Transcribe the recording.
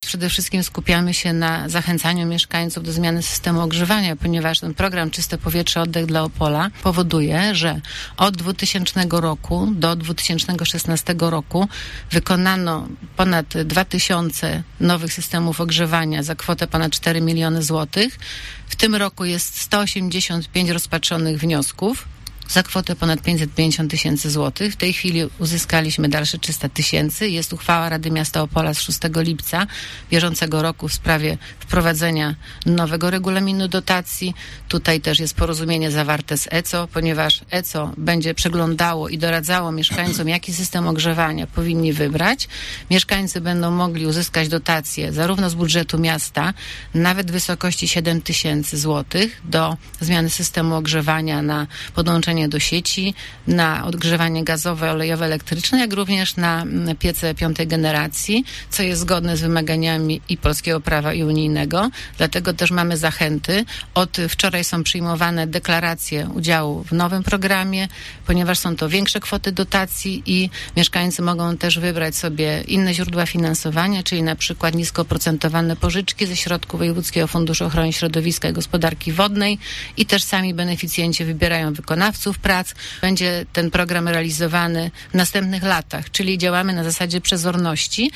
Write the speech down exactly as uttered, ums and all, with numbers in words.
przede wszystkim skupiamy się na zachęcaniu mieszkańców do zmiany systemu ogrzewania, ponieważ ten program Czyste Powietrze, Oddech dla Opola powoduje, że od dwutysięcznego roku do dwa tysiące szesnastego roku wykonano ponad dwa tysiące nowych systemów ogrzewania za kwotę ponad cztery miliony złotych. W tym roku jest sto osiemdziesiąt pięć rozpatrzonych wniosków za kwotę ponad pięćset pięćdziesiąt tysięcy złotych. W tej chwili uzyskaliśmy dalsze trzysta tysięcy. Jest uchwała Rady Miasta Opola z szóstego lipca bieżącego roku w sprawie wprowadzenia nowego regulaminu dotacji. Tutaj też jest porozumienie zawarte z E C O, ponieważ E C O będzie przeglądało i doradzało mieszkańcom, jaki system ogrzewania powinni wybrać. Mieszkańcy będą mogli uzyskać dotacje zarówno z budżetu miasta, nawet w wysokości siedem tysięcy złotych do zmiany systemu ogrzewania na podłączenie do sieci, na odgrzewanie gazowe, olejowe, elektryczne, jak również na piece piątej generacji, co jest zgodne z wymaganiami i polskiego prawa i unijnego. Dlatego też mamy zachęty. Od wczoraj są przyjmowane deklaracje udziału w nowym programie, ponieważ są to większe kwoty dotacji i mieszkańcy mogą też wybrać sobie inne źródła finansowania, czyli na przykład nisko oprocentowane pożyczki ze środków Wojewódzkiego Funduszu Ochrony Środowiska i Gospodarki Wodnej i też sami beneficjenci wybierają wykonawców prac. Będzie ten program realizowany w następnych latach, czyli działamy na zasadzie przezorności